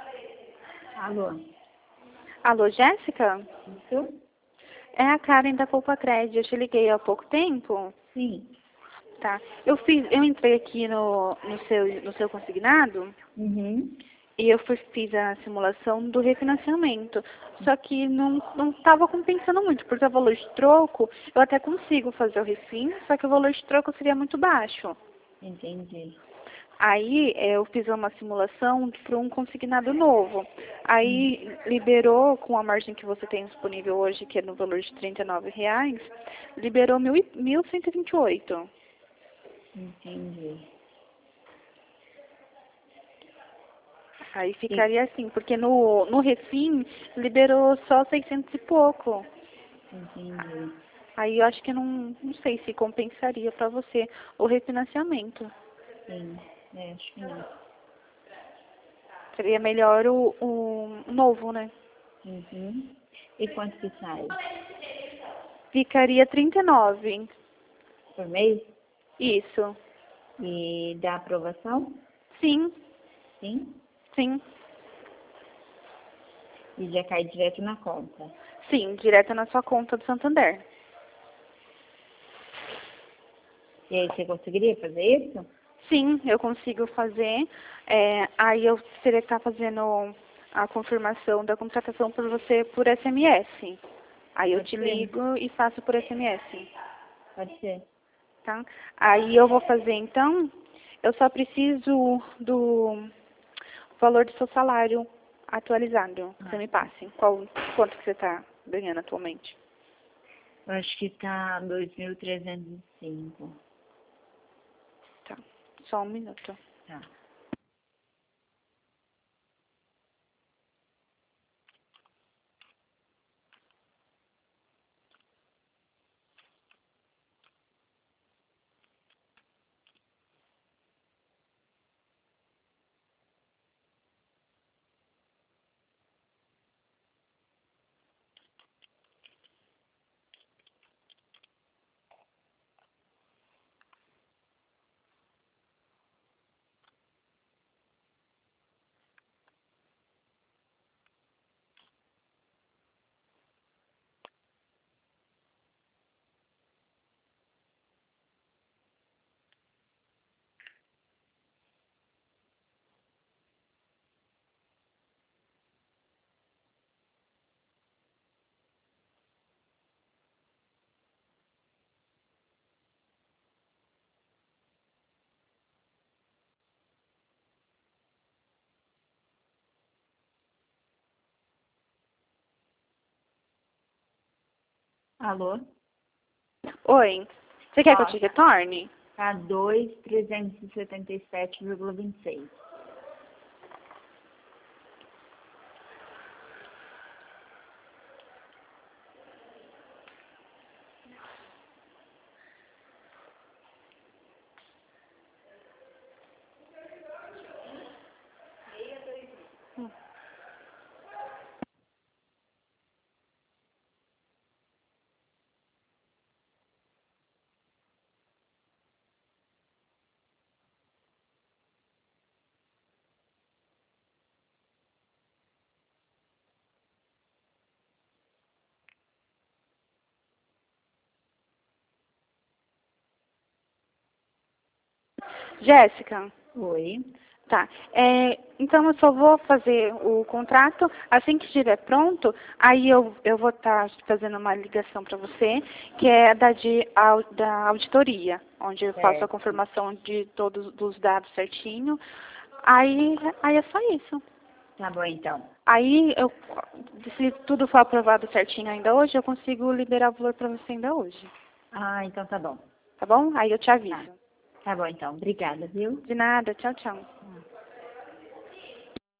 Alô? Alô, Jéssica? Isso? É a Karen da Poupa Crédito. Eu te liguei há pouco tempo. Sim. Tá. Eu entrei aqui no seu consignado Uhum. e fiz a simulação do refinanciamento. Só que não estava compensando muito, porque o valor de troco, eu até consigo fazer o refin, só que o valor de troco seria muito baixo. Entendi. Aí eu fiz uma simulação para um consignado novo. Aí liberou, com a margem que você tem disponível hoje, que é no valor de R$ 39, liberou 1.128. Entendi. Aí ficaria assim, porque no refim liberou só 600 e pouco. Entendi. Aí eu acho que não sei se compensaria para você o refinanciamento. Sim. Acho que não. Seria melhor o novo, né? Uhum. E quanto que sai? Ficaria 39. Por mês? Isso. E dá aprovação? Sim, Sim. sim. E já cai direto na conta. Sim, direto na sua conta do Santander. E aí você conseguiria fazer isso? Sim, eu consigo fazer. Aí eu teria que estar fazendo a confirmação da contratação por você por SMS. Aí eu Pode te ser. ligo e faço por SMS, Pode ser. tá? Aí eu vou fazer então, eu só preciso do valor do seu salário atualizado, que você me passe. Quanto que você está ganhando atualmente? Eu acho que tá 2.305. Tá, só um minuto. Tá. Alô? Oi, você quer que eu Ó, te retorne? tá 2.377,26. Jéssica, Oi. tá. Então eu só vou fazer o contrato assim que estiver pronto. Aí eu vou estar fazendo uma ligação para você, que é da auditoria, onde eu faço a Certo. confirmação de todos os dados certinho. Aí é só isso. Tá bom, então. Aí, se tudo for aprovado certinho ainda hoje, eu consigo liberar o valor para você ainda hoje. Ah, então tá bom. Tá bom? Aí eu te Tá. aviso. Tá bom, então. Obrigada, viu? De nada. Tchau, tchau. Ah.